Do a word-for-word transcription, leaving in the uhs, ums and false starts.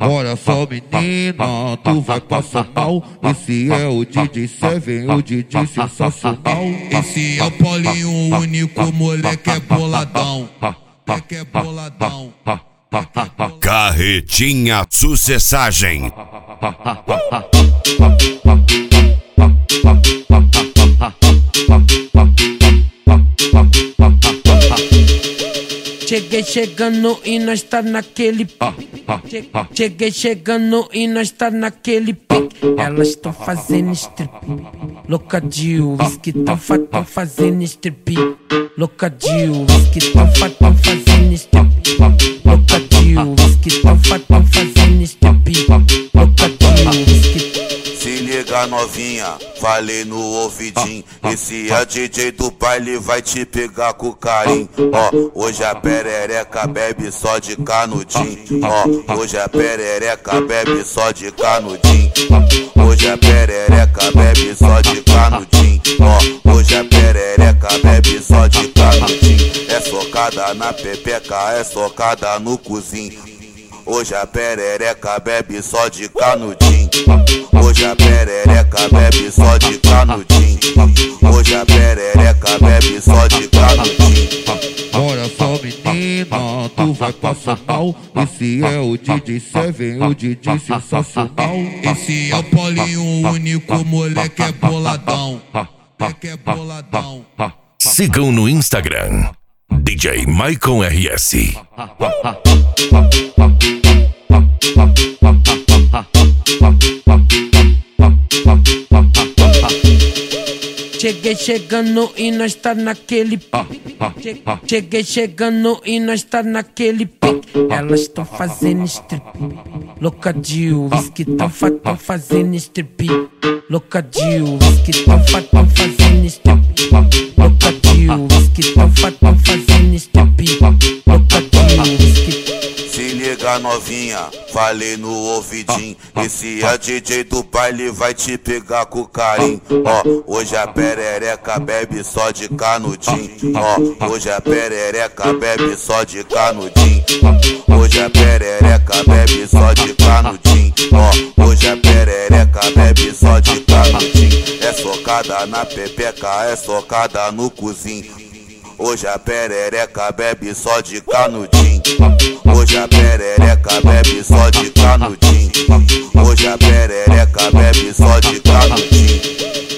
Olha só menina, tu vai passar mal. Esse é o D J Seven, o D J sensacional. Esse é o Paulinho único, moleque é boladão. Moleque é boladão. Carretinha Sucessagem. Cheguei chegando e nós tá naquele pique. Cheguei chegando e nós tá naquele pique. Elas tão fazendo strip, louca de whisky, tão fa tão fazendo strip. Louca de whisky, tão fa tão fazendo strip. Louca de whisky, tão fa tão fazendo strip. Louca de whisky. Se liga novinha, falei no ouvidinho. Esse é D J do baile, vai te pegar com carinho. Ó, hoje a perereca bebe só de canudinho. Ó, hoje a perereca bebe só de canudinho. Hoje a perereca bebe só de canudinho. Ó, hoje a perereca bebe só de canudinho. É socada na pepeca, é socada no cozinho. Hoje a perereca bebe só de canudinho. Hoje a perereca bebe só de canudinho. Hoje a perereca bebe só de canudinho. Olha só menina, tu vai passar mal. Esse é o D J Seven, o D J sensacional. Esse é o Paulinho único, moleque é boladão. Moleque é boladão. Sigam no Instagram D J Maicon R S. Cheguei chegando e nós tá naquele pique. Cheguei chegando e nós tá naquele pique. Elas tão fazendo strip, louca de whisky, tão fa tão fazendo strip. Louca de whisky, tão fa tão fazendo strip. Louca de whisky, tão fa tão fazendo strip. Louca de whisky. Se liga novinha, falei no ouvidinho. Esse é D J do baile, vai te pegar com carinho. Ó, hoje a perereca bebe só de canudinho. Ó, hoje a perereca bebe só de canudinho. Hoje a perereca bebe só de canudinho. Ó, hoje a perereca bebe só de canudinho. É socada na pepeca, é socada no cozinho. Hoje a perereca bebe só de canudinho. Hoje a perereca bebe só de canudinho. Hoje a perereca bebe só de canudinho.